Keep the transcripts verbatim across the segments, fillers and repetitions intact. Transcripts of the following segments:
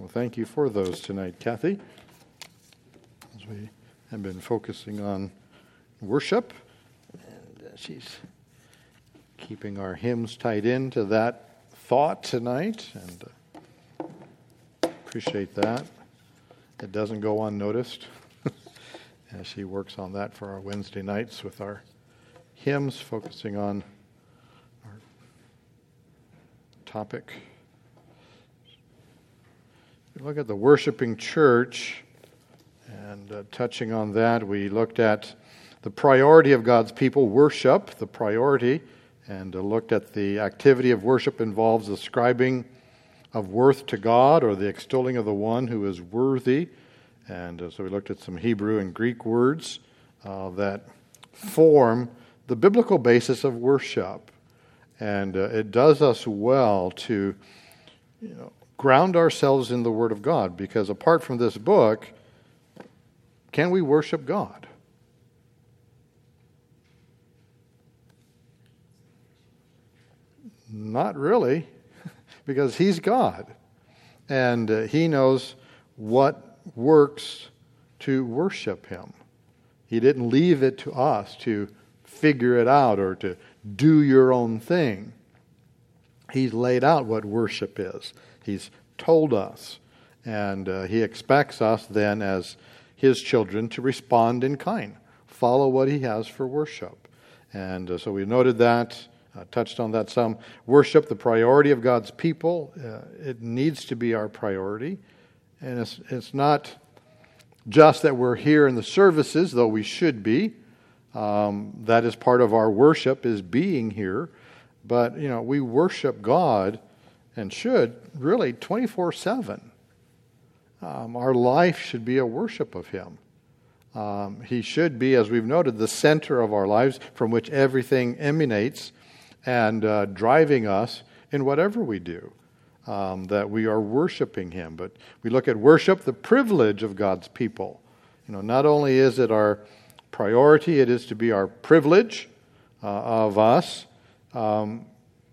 Well, thank you for those tonight, Kathy. As we have been focusing on worship, and uh, she's keeping our hymns tied into that thought tonight, and uh, appreciate that. It doesn't go unnoticed as she works on that for our Wednesday nights with our hymns, focusing on our topic. We look at the worshiping church, and uh, touching on that, we looked at the priority of God's people, worship, the priority, and uh, looked at the activity of worship involves ascribing of worth to God, or the extolling of the one who is worthy. And uh, so we looked at some Hebrew and Greek words uh, that form the biblical basis of worship. And uh, it does us well to, you know, ground ourselves in the Word of God, because apart from this book, can we worship God? Not really, because He's God, and uh, He knows what works to worship Him. He didn't leave it to us to figure it out or to do your own thing. He's laid out what worship is. He's told us, and uh, He expects us then as His children to respond in kind, follow what He has for worship. And uh, so we noted that, uh, touched on that some. Worship, the priority of God's people, uh, it needs to be our priority. And it's, it's not just that we're here in the services, though we should be. Um, that is part of our worship, is being here. But, you know, we worship God, and should, really, twenty-four seven. Um, our life should be a worship of Him. Um, he should be, as we've noted, the center of our lives, from which everything emanates, and uh, driving us in whatever we do, um, that we are worshiping Him. But we look at worship, the privilege of God's people. You know, not only is it our priority, it is to be our privilege uh, of us, um,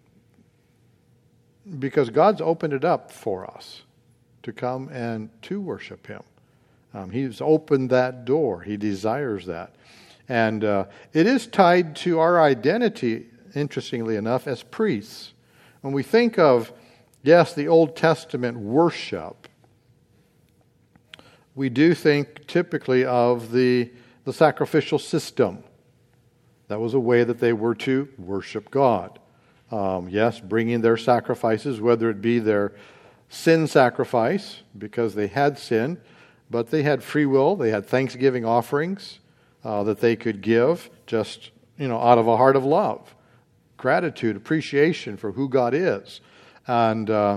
because God's opened it up for us to come and to worship Him. Um, he's opened that door. He desires that. And uh, it is tied to our identity, interestingly enough, as priests. When we think of, yes, the Old Testament worship, we do think typically of the, the sacrificial system. That was a way that they were to worship God. Um, yes, bringing their sacrifices, whether it be their sin sacrifice, because they had sinned, but they had free will. They had thanksgiving offerings uh, that they could give, just, you know, out of a heart of love, gratitude, appreciation for who God is. And uh,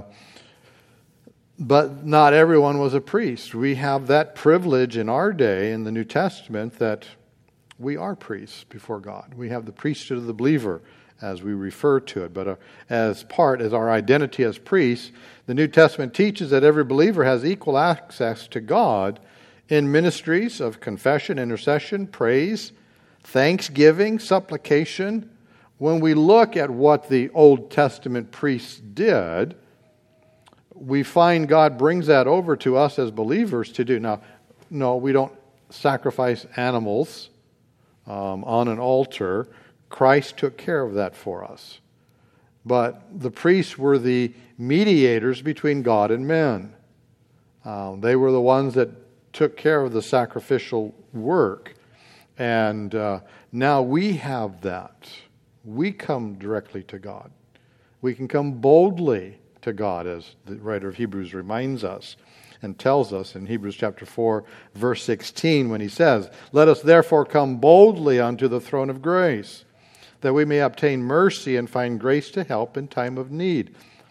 but not everyone was a priest. We have that privilege in our day in the New Testament that we are priests before God. We have the priesthood of the believer, as we refer to it. But uh, as part, as our identity as priests, the New Testament teaches that every believer has equal access to God in ministries of confession, intercession, praise, thanksgiving, supplication. When we look at what the Old Testament priests did, we find God brings that over to us as believers to do. Now, no, we don't sacrifice animals um, on an altar. Christ took care of that for us. But the priests were the mediators between God and men. Um, they were the ones that took care of the sacrificial work. And uh, now we have that. We come directly to God. We can come boldly to God, as the writer of Hebrews reminds us and tells us in Hebrews chapter four, verse sixteen, when he says, "Let us therefore come boldly unto the throne of grace, that we may obtain mercy and find grace to help in time of need."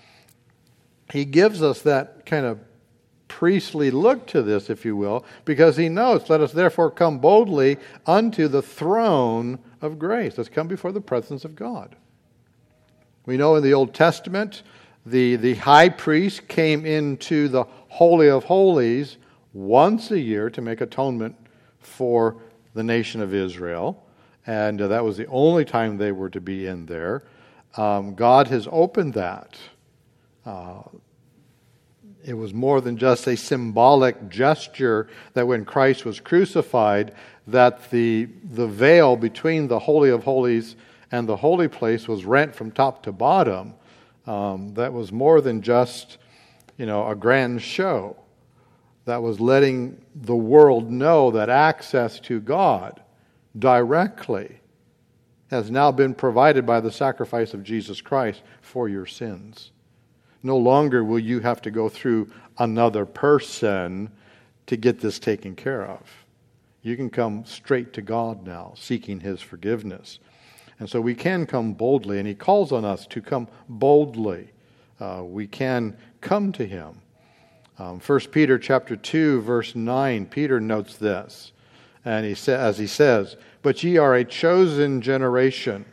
He gives us that kind of priestly look to this, if you will, because he knows, let us therefore come boldly unto the throne of grace. Let's come before the presence of God. We know in the Old Testament, the, the high priest came into the Holy of Holies once a year to make atonement for the nation of Israel. And uh, that was the only time they were to be in there. Um, God has opened that uh, It was more than just a symbolic gesture that when Christ was crucified, that the, the veil between the Holy of Holies and the holy place was rent from top to bottom. Um, that was more than just, you know, a grand show. That was letting the world know that access to God directly has now been provided by the sacrifice of Jesus Christ for your sins. No longer will you have to go through another person to get this taken care of. You can come straight to God now, seeking His forgiveness. And so we can come boldly, and He calls on us to come boldly. Uh, we can come to Him. Um, First Peter chapter two, verse nine, Peter notes this, and he sa- as he says, "But ye are a chosen generation,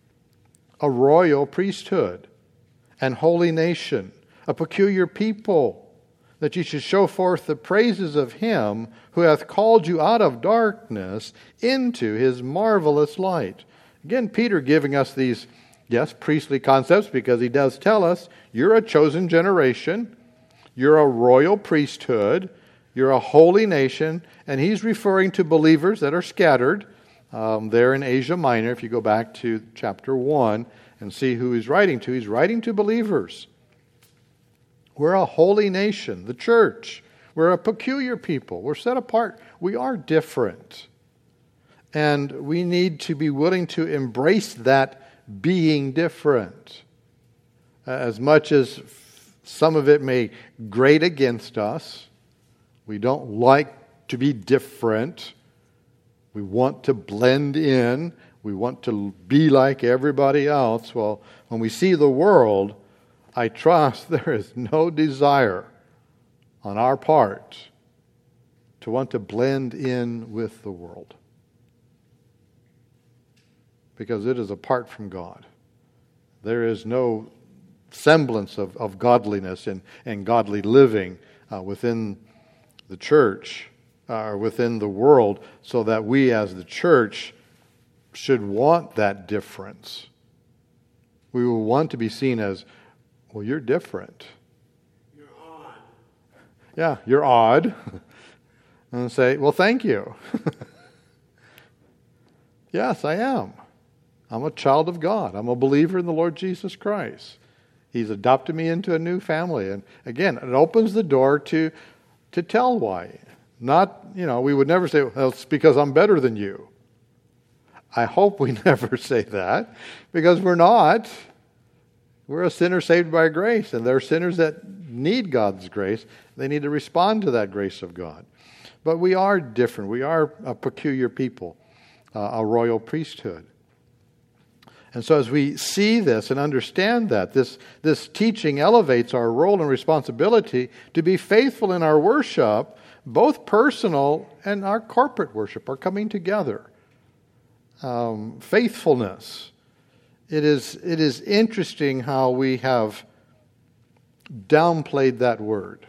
a royal priesthood, and holy nation, a peculiar people, that ye should show forth the praises of Him who hath called you out of darkness into His marvelous light." Again, Peter giving us these, yes, priestly concepts, because he does tell us, you're a chosen generation, you're a royal priesthood, you're a holy nation, and he's referring to believers that are scattered um, there in Asia Minor. If you go back to chapter one and see who he's writing to, he's writing to believers. We're a holy nation, the church. We're a peculiar people. We're set apart. We are different. And we need to be willing to embrace that being different. As much as some of it may grate against us, we don't like to be different. We want to blend in. We want to be like everybody else. Well, when we see the world, I trust there is no desire on our part to want to blend in with the world, because it is apart from God. There is no semblance of, of godliness and, and godly living uh, within the church uh, or within the world, so that we as the church should want that difference. We will want to be seen as, well, you're different. You're odd. Yeah, you're odd. And say, well, thank you. Yes, I am. I'm a child of God. I'm a believer in the Lord Jesus Christ. He's adopted me into a new family. And again, it opens the door to, to tell why. Not, you know, we would never say, well, it's because I'm better than you. I hope we never say that, because we're not. We're a sinner saved by grace, and there are sinners that need God's grace. They need to respond to that grace of God. But we are different. We are a peculiar people, uh, a royal priesthood. And so as we see this and understand that, this, this teaching elevates our role and responsibility to be faithful in our worship, both personal and our corporate worship are coming together. Um, faithfulness. It is, it is interesting how we have downplayed that word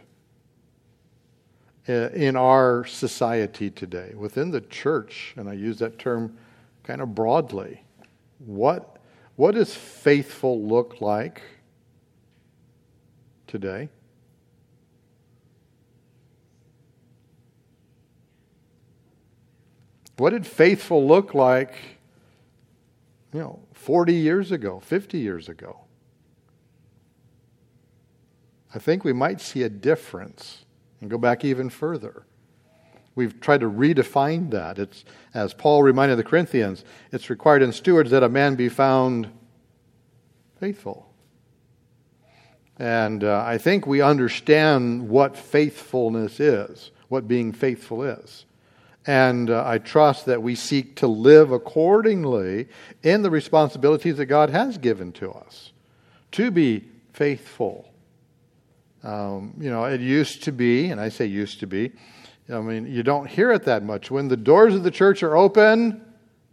in our society today, within the church, and I use that term kind of broadly. What, what does faithful look like today? What did faithful look like, you know, forty years ago, fifty years ago? I think we might see a difference and go back even further. We've tried to redefine that. It's, as Paul reminded the Corinthians, it's required in stewards that a man be found faithful. And uh, I think we understand what faithfulness is, what being faithful is. And uh, I trust that we seek to live accordingly in the responsibilities that God has given to us, to be faithful. Um, you know, it used to be, and I say used to be, I mean, you don't hear it that much. When the doors of the church are open,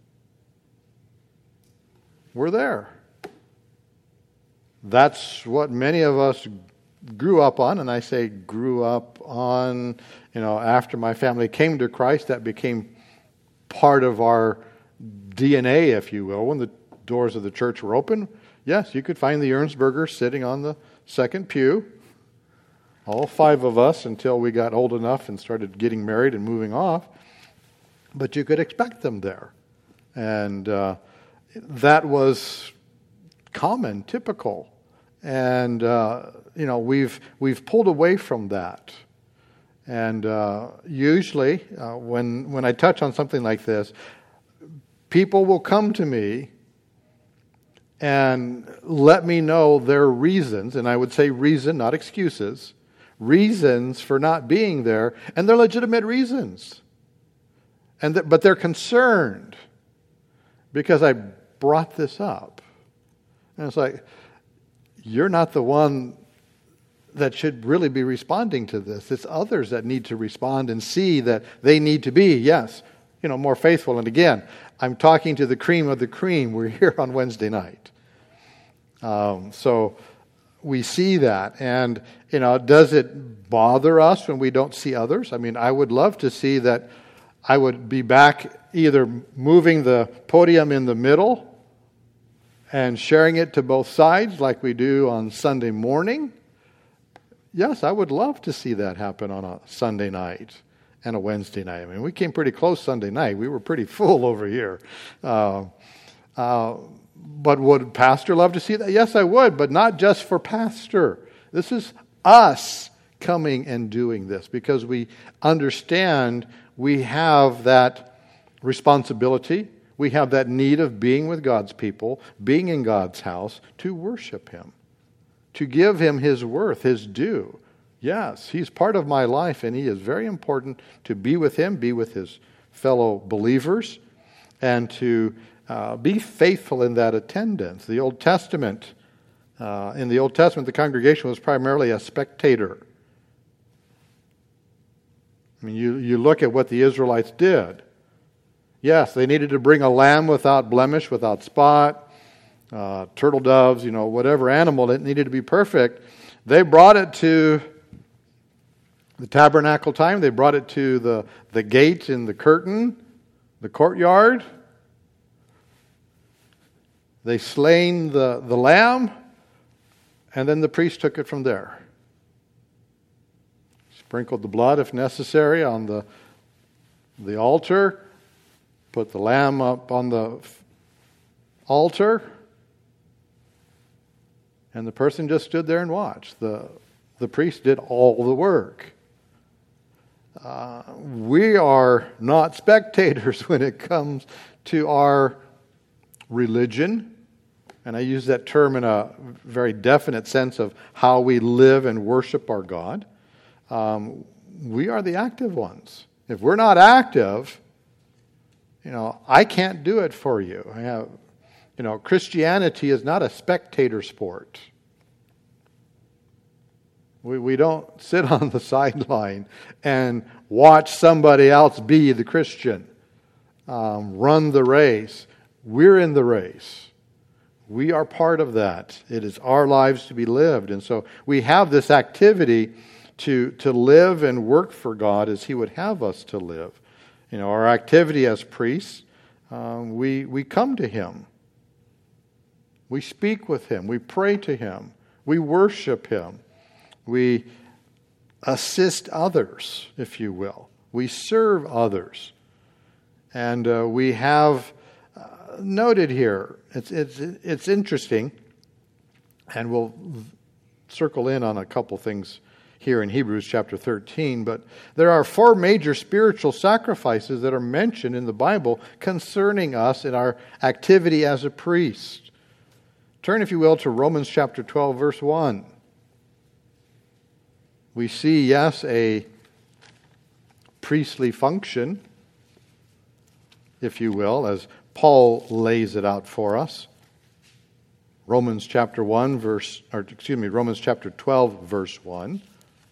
we're there. That's what many of us grew up on, and I say grew up on, you know, after my family came to Christ, that became part of our D N A, if you will. When the doors of the church were open, yes, you could find the Ernstberger sitting on the second pew all five of us, until we got old enough and started getting married and moving off. But you could expect them there. And uh, that was common, typical. And, uh, you know, we've we've pulled away from that. And uh, usually, uh, when when I touch on something like this, people will come to me and let me know their reasons, and I would say reason, not excuses, reasons for not being there, and they're legitimate reasons. And th- but they're concerned because I brought this up. And it's like, you're not the one that should really be responding to this. It's others that need to respond and see that they need to be, yes, you know, more faithful. And again, I'm talking to the cream of the cream. We're here on Wednesday night. Um, so we see that. And, you know, does it bother us when we don't see others? I mean, I would love to see that I would be back either moving the podium in the middle and sharing it to both sides like we do on Sunday morning. Yes, I would love to see that happen on a Sunday night and a Wednesday night. I mean, we came pretty close Sunday night. We were pretty full over here. Uh, uh, but would Pastor love to see that? Yes, I would, but not just for Pastor. This is us coming and doing this because we understand we have that responsibility. We have that need of being with God's people, being in God's house to worship Him, to give Him His worth, His due. Yes, He's part of my life, and He is very important to be with Him, be with His fellow believers, and to uh, be faithful in that attendance. The Old Testament, uh, in the Old Testament, the congregation was primarily a spectator. I mean, you, you look at what the Israelites did. Yes, they needed to bring a lamb without blemish, without spot, uh, turtle doves, you know, whatever animal that needed to be perfect. They brought it to the tabernacle time. They brought it to the, the gate and the curtain, the courtyard. They slain the, the lamb, and then the priest took it from there. Sprinkled the blood, if necessary, on the, the altar. Put the lamb up on the altar. And the person just stood there and watched. The, the priest did all the work. Uh, we are not spectators when it comes to our religion. And I use that term in a very definite sense of how we live and worship our God. Um, we are the active ones. If we're not active, you know, I can't do it for you. I have, you know, Christianity is not a spectator sport. We we don't sit on the sideline and watch somebody else be the Christian, um, run the race. We're in the race. We are part of that. It is our lives to be lived. And so we have this activity to, to live and work for God as He would have us to live. You know, our activity as priests, um, we, we come to Him. We speak with Him. We pray to Him. We worship Him. We assist others, if you will. We serve others. And uh, we have uh, noted here, it's, it's, it's interesting, and we'll circle in on a couple things here in Hebrews chapter thirteen, but there are four major spiritual sacrifices that are mentioned in the Bible concerning us in our activity as a priest. Turn, if you will, to Romans chapter twelve, verse one. We see, yes, a priestly function, if you will, as Paul lays it out for us. Romans chapter one, verse, or excuse me, Romans chapter twelve, verse one.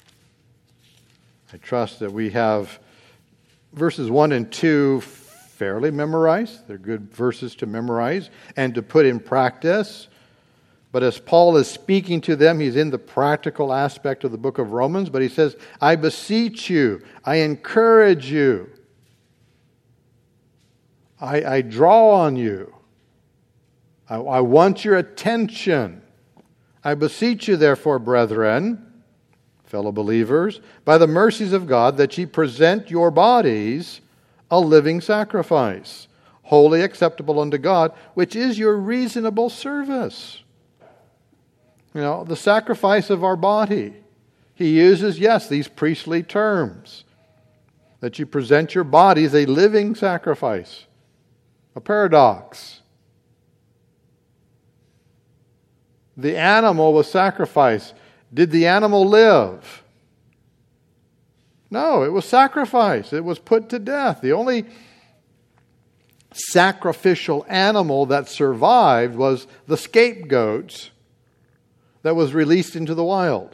I trust that we have verses one and two fairly memorized. They're good verses to memorize and to put in practice. But as Paul is speaking to them, he's in the practical aspect of the book of Romans, but he says, I beseech you, I encourage you, I, I draw on you, I, I want your attention. I beseech you, therefore, brethren, fellow believers, by the mercies of God, that ye present your bodies a living sacrifice, wholly acceptable unto God, which is your reasonable service. You know, the sacrifice of our body. He uses, yes, these priestly terms. That you present your body as a living sacrifice. A paradox. The animal was sacrificed. Did the animal live? No, it was sacrificed. It was put to death. The only sacrificial animal that survived was the scapegoat that was released into the wild.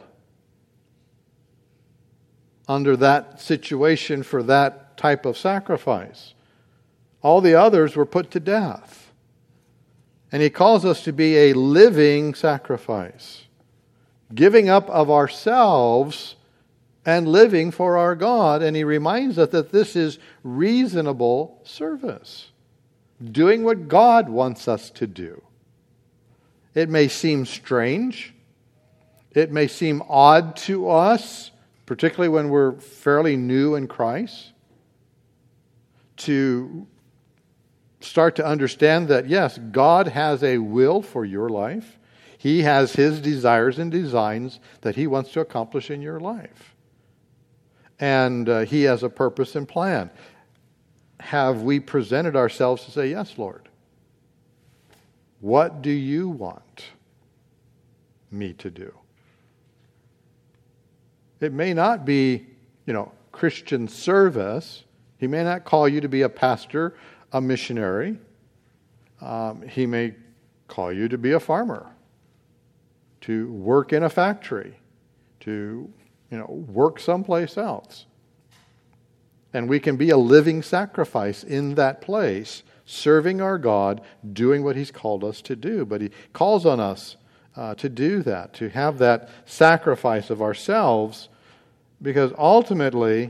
Under that situation for that type of sacrifice. All the others were put to death. And he calls us to be a living sacrifice. Giving up of ourselves and living for our God. And he reminds us that this is reasonable service. Doing what God wants us to do. It may seem strange. It may seem odd to us, particularly when we're fairly new in Christ, to start to understand that, yes, God has a will for your life. He has His desires and designs that He wants to accomplish in your life. And uh, He has a purpose and plan. Have we presented ourselves to say, yes, Lord, what do you want me to do? It may not be, you know, Christian service. He may not call you to be a pastor, a missionary. Um, he may call you to be a farmer, to work in a factory, to, you know, work someplace else. And we can be a living sacrifice in that place, serving our God, doing what He's called us to do. But He calls on us uh, to do that, to have that sacrifice of ourselves, because ultimately,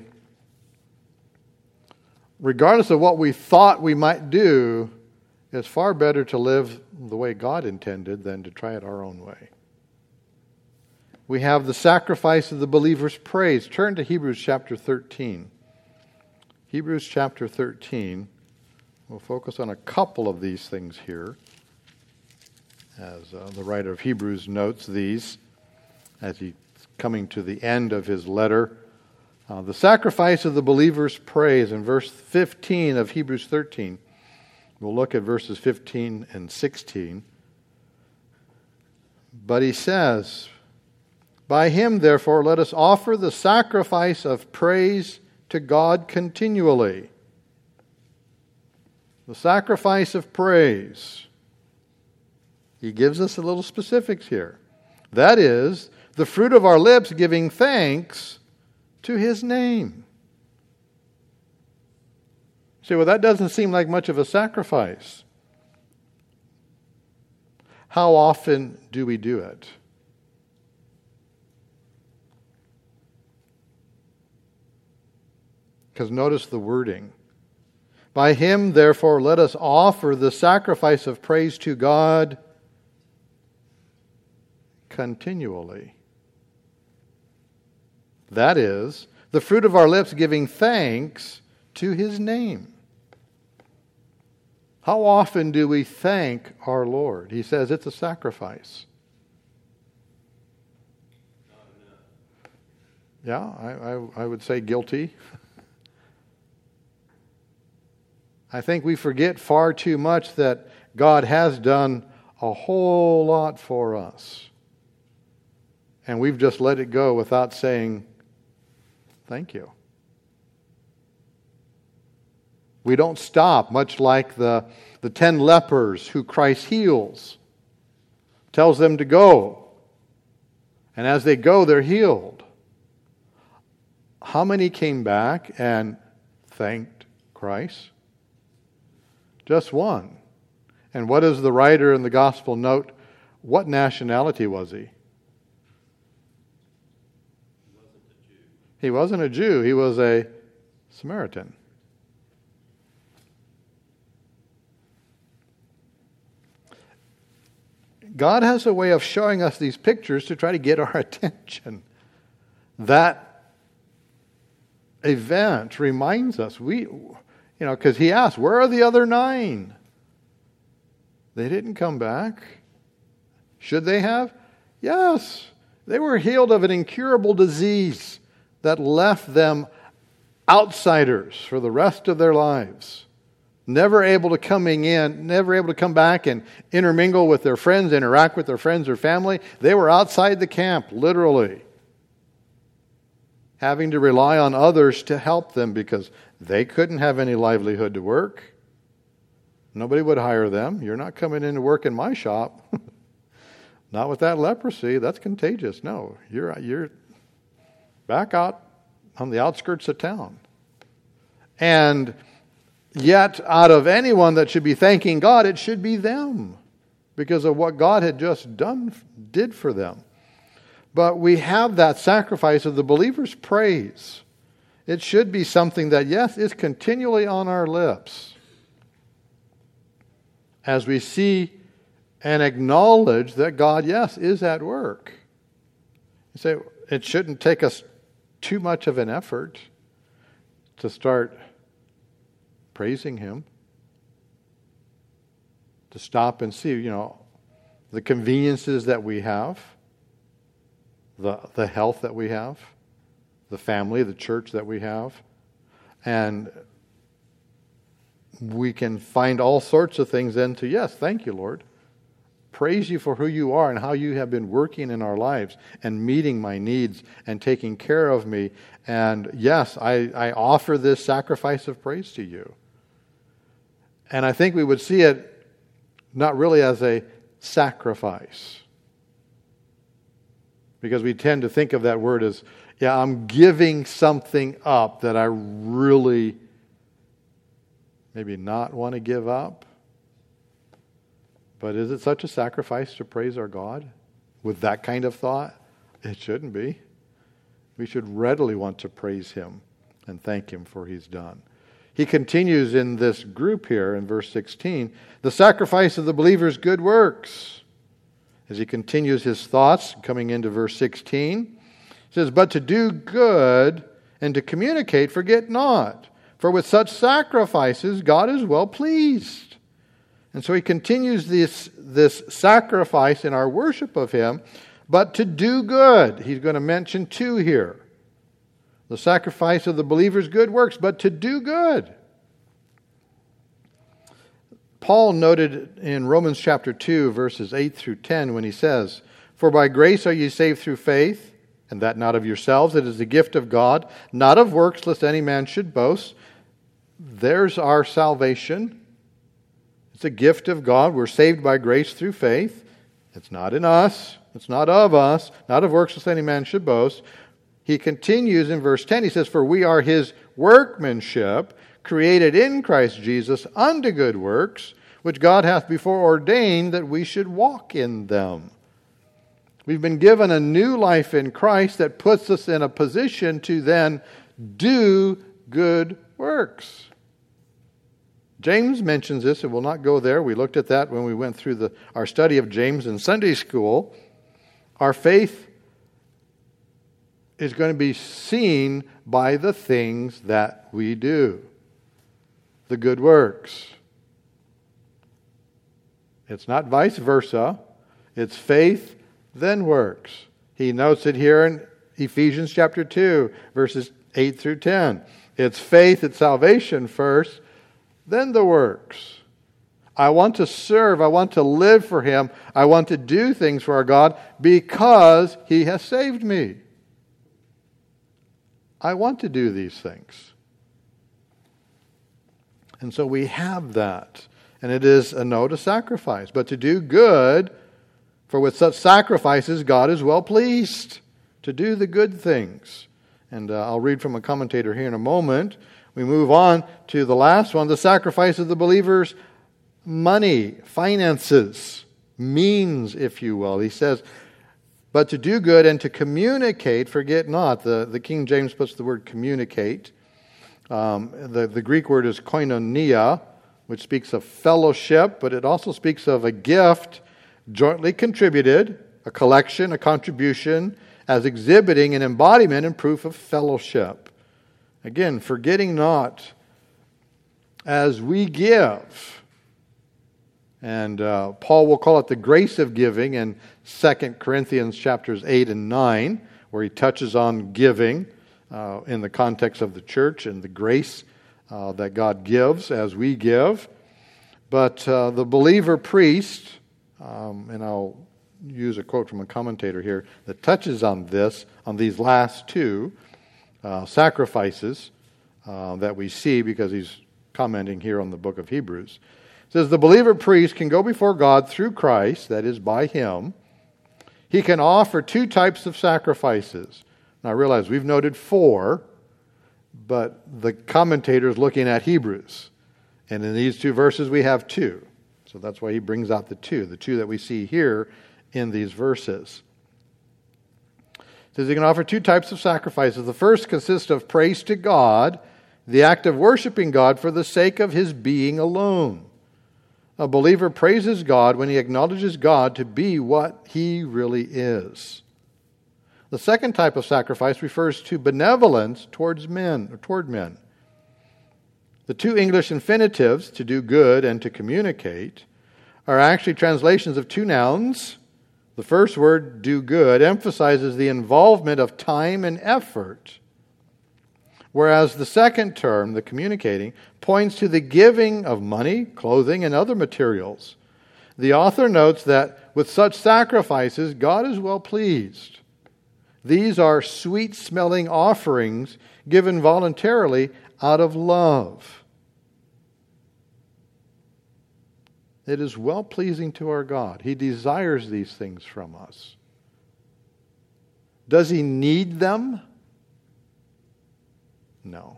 regardless of what we thought we might do, it's far better to live the way God intended than to try it our own way. We have the sacrifice of the believer's praise. Turn to Hebrews chapter thirteen. Hebrews chapter thirteen. We'll focus on a couple of these things here, as uh, the writer of Hebrews notes these as he's coming to the end of his letter. Uh, the sacrifice of the believer's praise in verse fifteen of Hebrews thirteen. We'll look at verses fifteen and sixteen. But he says, by Him, therefore, let us offer the sacrifice of praise to God continually. The sacrifice of praise. He gives us a little specifics here. That is, the fruit of our lips giving thanks to His name. See, well, that doesn't seem like much of a sacrifice. How often do we do it? Because notice the wording. By Him, therefore, let us offer the sacrifice of praise to God continually. That is, the fruit of our lips giving thanks to His name. How often do we thank our Lord? He says it's a sacrifice. Yeah, I, I, I would say guilty. I think we forget far too much that God has done a whole lot for us. And we've just let it go without saying, thank you. We don't stop, much like the, the ten lepers who Christ heals. Tells them to go. And as they go, they're healed. How many came back and thanked Christ? Just one. And what does the writer in the gospel note? What nationality was he? He wasn't a Jew. He was a Samaritan. God has a way of showing us these pictures to try to get our attention. that event reminds us, we, you know, because he asked, where are the other nine? They didn't come back. Should they have? Yes. They were healed of an incurable disease that left them outsiders for the rest of their lives. Never able to coming in, never able to come back and intermingle with their friends, interact with their friends or family. They were outside the camp, literally. Having to rely on others to help them because they couldn't have any livelihood to work. Nobody would hire them. You're not coming in to work in my shop. Not with that leprosy. That's contagious. No, you're you're back out on the outskirts of town. And yet, out of anyone that should be thanking God, it should be them because of what God had just done, did for them. But we have that sacrifice of the believer's praise. It should be something that, yes, is continually on our lips as we see and acknowledge that God, yes, is at work. You say, it shouldn't take us too much of an effort to start praising Him, to stop and see, you know, the conveniences that we have, the, the health that we have, the family, the church that we have, and we can find all sorts of things then to, yes, thank you, Lord. Praise you for who you are and how you have been working in our lives and meeting my needs and taking care of me. And yes, I, I offer this sacrifice of praise to you. And I think we would see it not really as a sacrifice. Because we tend to think of that word as, yeah, I'm giving something up that I really maybe not want to give up. But is it such a sacrifice to praise our God with that kind of thought? It shouldn't be. We should readily want to praise Him and thank Him for He's done. He continues in this group here in verse sixteen, the sacrifice of the believer's good works. As he continues his thoughts, coming into verse sixteen, he says, but to do good and to communicate, forget not. For with such sacrifices, God is well pleased. And so he continues this, this sacrifice in our worship of Him, but to do good. He's going to mention two here. The sacrifice of the believer's good works, but to do good. Paul noted in Romans chapter two, verses eight through ten, when he says, for by grace are ye saved through faith, and that not of yourselves, it is the gift of God, not of works, lest any man should boast. There's our salvation. It's a gift of God. We're saved by grace through faith. It's not in us. It's not of us. Not of works, lest any man should boast. He continues in verse ten. He says, for we are His workmanship, created in Christ Jesus unto good works, which God hath before ordained that we should walk in them. We've been given a new life in Christ that puts us in a position to then do good works. James mentions this, and we'll not go there. We looked at that when we went through the, our study of James in Sunday school. Our faith is going to be seen by the things that we do. The good works. It's not vice versa. It's faith, then works. He notes it here in Ephesians chapter two, verses eight through ten. It's faith, it's salvation first, then the works. I want to serve, I want to live for Him, I want to do things for our God because He has saved me. I want to do these things. And so we have that. And it is a no to sacrifice. But to do good, for with such sacrifices God is well pleased to do the good things. And uh, I'll read from a commentator here in a moment. We move on to the last one, the sacrifice of the believer's money, finances, means, if you will. He says, but to do good and to communicate, forget not. The, the King James puts the word communicate. Um, the, the Greek word is koinonia, which speaks of fellowship, but it also speaks of a gift jointly contributed, a collection, a contribution, as exhibiting an embodiment and proof of fellowship. Again, forgetting not as we give. And uh, Paul will call it the grace of giving in Second Corinthians chapters eight and nine, where he touches on giving uh, in the context of the church and the grace uh, that God gives as we give. But uh, the believer priest, um, and I'll use a quote from a commentator here that touches on this, on these last two uh, sacrifices uh, that we see, because he's commenting here on the book of Hebrews. It says, the believer priest can go before God through Christ, that is, by Him. He can offer two types of sacrifices. Now I realize we've noted four, but the commentator is looking at Hebrews. And in these two verses we have two. So that's why he brings out the two, the two that we see here in these verses. It says he can offer two types of sacrifices. The first consists of praise to God, the act of worshiping God for the sake of His being alone. A believer praises God when he acknowledges God to be what He really is. The second type of sacrifice refers to benevolence towards men, or toward men. The two English infinitives, to do good and to communicate, are actually translations of two nouns. The first word, do good, emphasizes the involvement of time and effort, whereas the second term, the communicating, points to the giving of money, clothing, and other materials. The author notes that with such sacrifices, God is well pleased. These are sweet-smelling offerings given voluntarily out of love. It is well-pleasing to our God. He desires these things from us. Does He need them? No.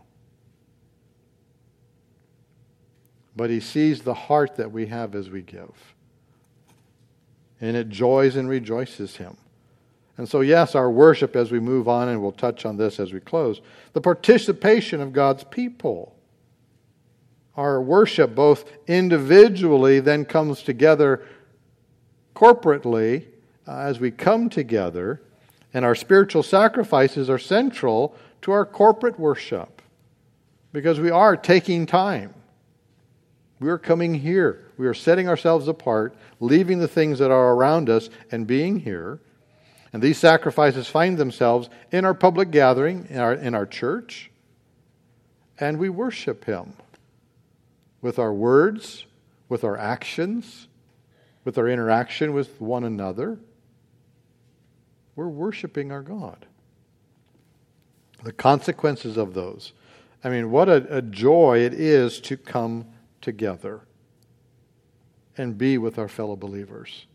But He sees the heart that we have as we give. And it joys and rejoices Him. And so, yes, our worship as we move on, and we'll touch on this as we close, the participation of God's people. Our worship, both individually, then comes together corporately uh, as we come together, and our spiritual sacrifices are central to our corporate worship, because we are taking time. We are coming here. We are setting ourselves apart, leaving the things that are around us and being here. And these sacrifices find themselves in our public gathering, in our, in our church, and we worship Him with our words, with our actions, with our interaction with one another. We're worshiping our God. The consequences of those. I mean, what a, a joy it is to come together and be with our fellow believers.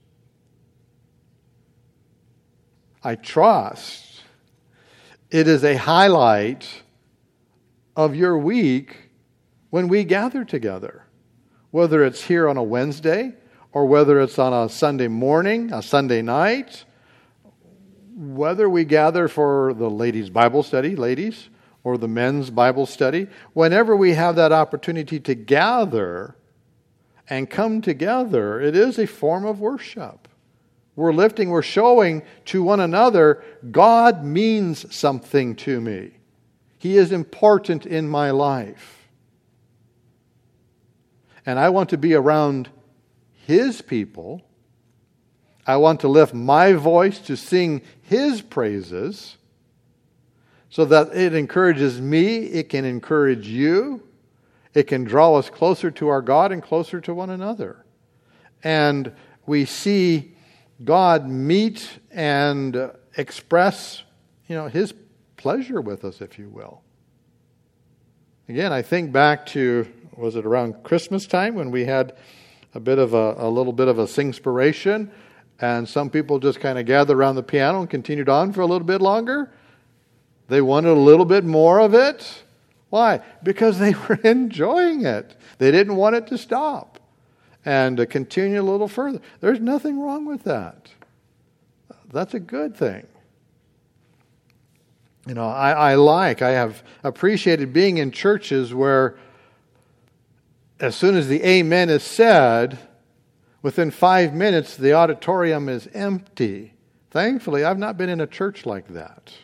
I trust it is a highlight of your week when we gather together. Whether it's here on a Wednesday, or whether it's on a Sunday morning, a Sunday night, whether we gather for the ladies' Bible study, ladies, or the men's Bible study, whenever we have that opportunity to gather and come together, it is a form of worship. We're lifting, we're showing to one another, God means something to me. He is important in my life. And I want to be around His people. I want to lift my voice to sing His praises so that it encourages me, it can encourage you, it can draw us closer to our God and closer to one another. And we see God meet and express, you know, His pleasure with us, if you will. Again, I think back to, was it around Christmas time when we had a bit of a, a little bit of a singspiration, and some people just kind of gathered around the piano and continued on for a little bit longer? They wanted a little bit more of it. Why? Because they were enjoying it. They didn't want it to stop. And to continue a little further. There's nothing wrong with that. That's a good thing. You know, I, I like, I have appreciated being in churches where as soon as the amen is said, within five minutes the auditorium is empty Thankfully, I've not been in a church like that.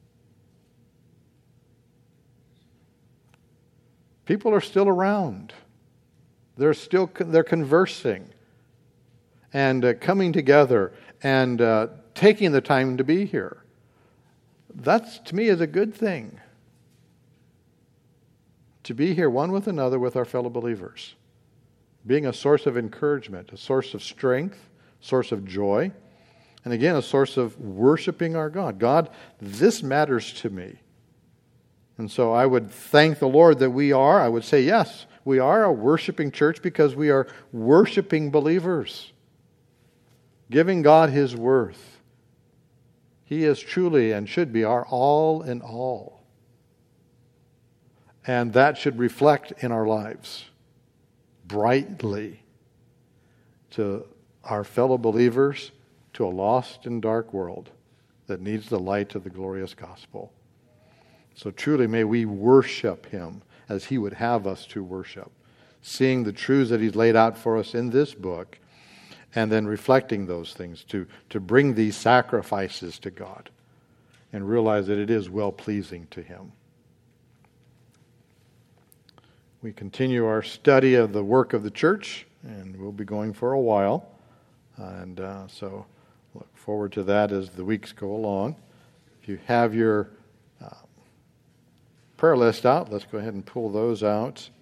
People are still around. They're still they're conversing and uh, coming together and uh, taking the time to be here. That's, to me, is a good thing. To be here one with another with our fellow believers. Being a source of encouragement, a source of strength, source of joy, and again, a source of worshiping our God. God, this matters to me. And so I would thank the Lord that we are, I would say, yes, we are a worshiping church because we are worshiping believers, giving God His worth. He is truly and should be our all in all. And that should reflect in our lives brightly to our fellow believers, to a lost and dark world that needs the light of the glorious gospel. So truly may we worship Him as He would have us to worship, seeing the truths that He's laid out for us in this book, and then reflecting those things to, to bring these sacrifices to God and realize that it is well-pleasing to Him. We continue our study of the work of the church, and we'll be going for a while. And uh, so look forward to that as the weeks go along. If you have your uh, prayer list out, let's go ahead and pull those out.